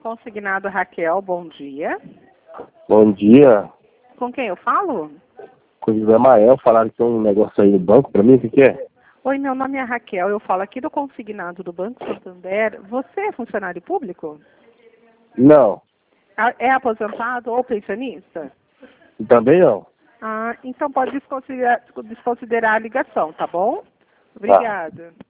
consignado Raquel, bom dia. Bom dia. Com quem eu falo? Com o José Mael, falaram que tem um negócio aí no banco pra mim, o que que é? Oi, meu nome é Raquel, eu falo aqui do consignado do Banco Santander. Você é funcionário público? Não, É aposentado ou pensionista? também não. Ah, então pode desconsiderar a ligação, tá bom? Tá. Obrigada.